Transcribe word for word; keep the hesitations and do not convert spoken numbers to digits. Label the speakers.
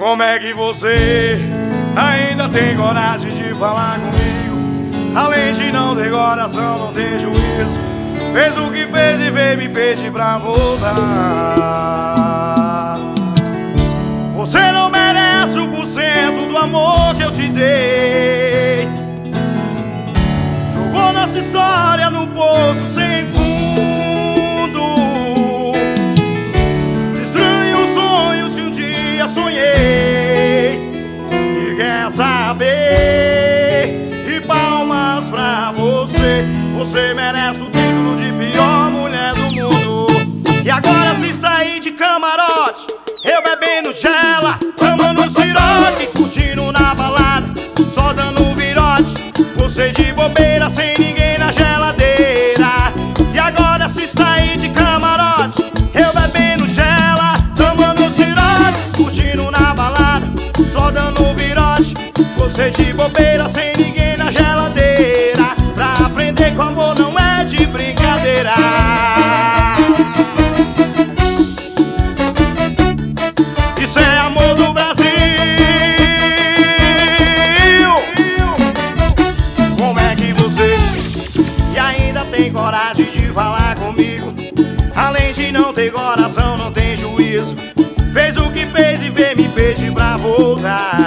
Speaker 1: Como é que você ainda tem coragem de falar comigo? Além de não ter coração, não ter juízo. Fez o que fez e veio me pedir pra voltar. Você não merece o por cento do amor que eu te dei. Jogou nossa história no poço sem fundo. Destruiu os sonhos que um dia sonhei. E quer saber? E palmas pra você. Você merece o título de pior mulher do mundo. E agora você está aí de camarote, eu bebendo gela, tomando um siroque, curtindo na balada, só dando um virote. Você de bobeira, sem ninguém na geladeira. E agora você está aí de camarote, eu bebendo gela, tomando um siroque, curtindo na balada, só dando um virote. Você de bobeira, sem ninguém na geladeira. Pra aprender que o amor não é de brincadeira. Isso é amor do Brasil. Como é que você e ainda tem coragem de falar comigo? Além de não ter coração, não tem juízo. Fez o que fez e veio me pedir pra voltar.